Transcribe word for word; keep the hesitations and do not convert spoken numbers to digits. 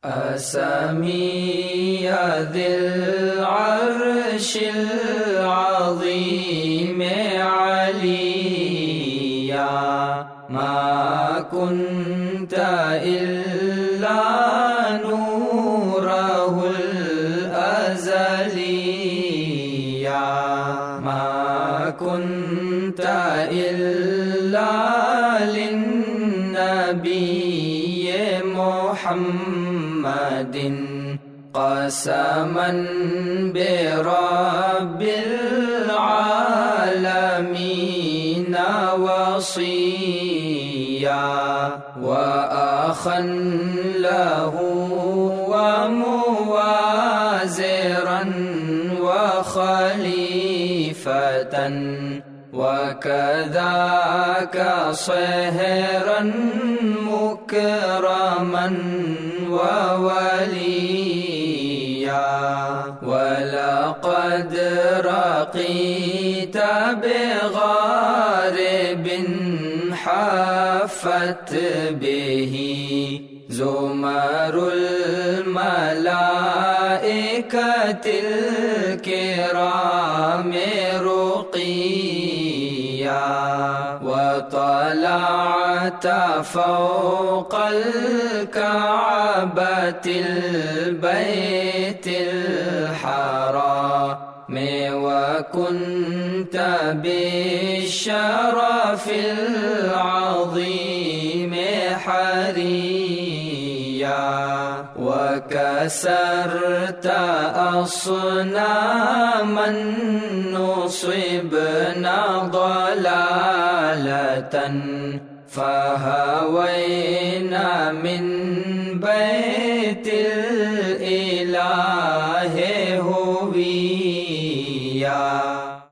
أسمي ذي العرش العظيم عليا ما كنت إلا نوره الأزليا ما كنت إلا للنبي محمد قسما برب العالمين وصيا وأخا له وموازرا وخليفة وكذاك صهرا مكرما ووليا ولقد رقيت بغارب حفت به زمر الملائكة الكرام رقيا وطلعت فوق الكعبة البيت الحرام وكنت بالشرف العظيم حريا وكسرت أصناما نصبنا ضلالة فهوينا من بيت الإله هويا